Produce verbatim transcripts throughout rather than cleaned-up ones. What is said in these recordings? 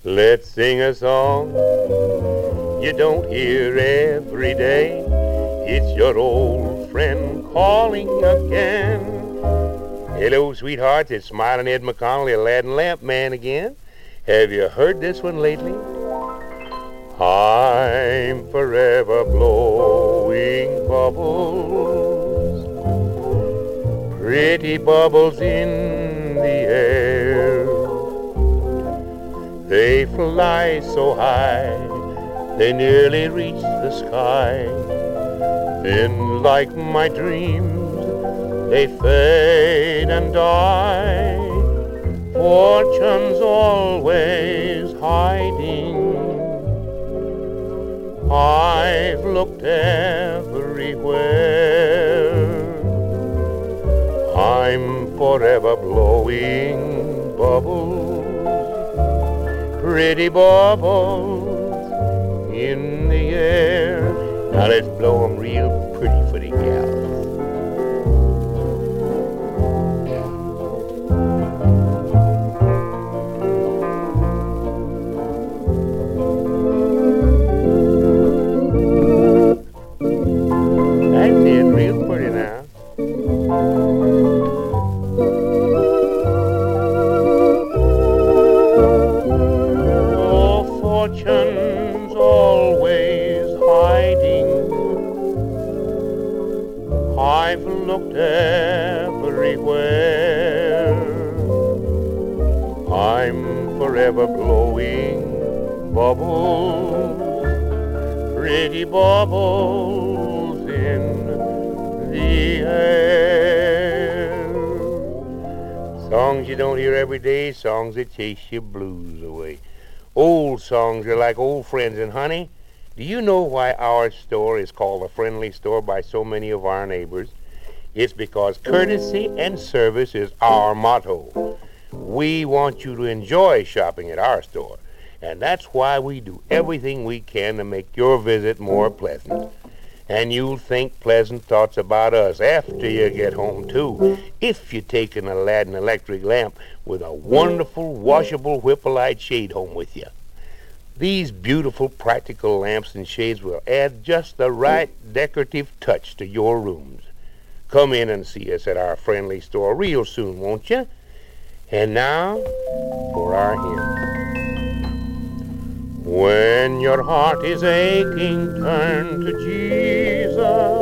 Let's sing a song you don't hear every day. It's your old friend calling again. Hello, sweethearts. It's Smiling Ed McConnell, Aladdin Lamp Man again. Have you heard this one lately? I'm forever blowing bubbles, pretty bubbles in the air. They fly so high, they nearly reach the sky. Then, like my dreams, they fade and die. Fortune's always hiding. I've looked everywhere. I'm forever blowing bubbles, pretty bubbles in the air. Now let's blow 'em real pretty for the gals. That's it, real pretty now. Oh, fortune's always hiding. I've looked everywhere. I'm forever blowing bubbles, pretty bubbles in the air. Songs you don't hear every day, songs that chase your blues away. Old songs are like old friends. And honey, do you know why our store is called a friendly store by so many of our neighbors? It's because courtesy and service is our motto. We want you to enjoy shopping at our store, and that's why we do everything we can to make your visit more pleasant. And you'll think pleasant thoughts about us after you get home, too, if you take an Aladdin electric lamp with a wonderful washable Whippolite shade home with you. These beautiful practical lamps and shades will add just the right decorative touch to your rooms. Come in and see us at our friendly store real soon, won't you? And now for our hymn. When your heart is aching, turn to Jesus.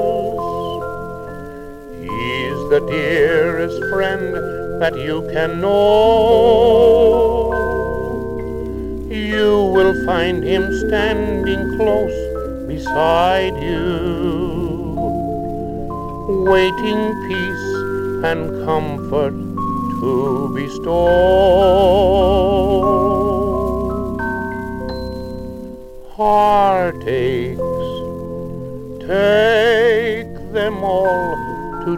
He's the dearest friend that you can know. You will find him standing close beside you, waiting peace and comfort to bestow. Heartaches, take them all to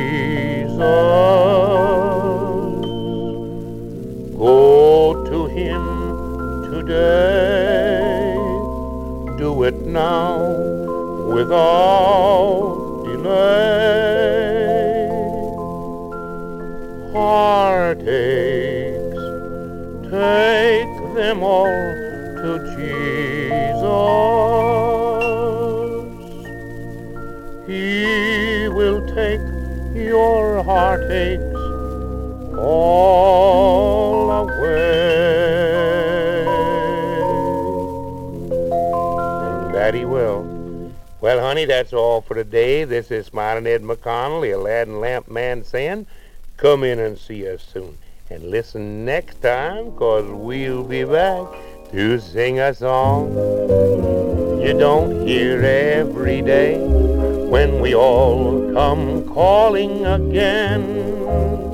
Jesus. Go to him today. Do it now without delay. Heartaches, take them all to Jesus. He will take your heartaches all away. And that he will. Well, honey, that's all for today. This is Smiling Ed McConnell, the Aladdin Lamp Man, saying, come in and see us soon. And listen next time, 'cause we'll be back to sing a song you don't hear every day, when we all come calling again.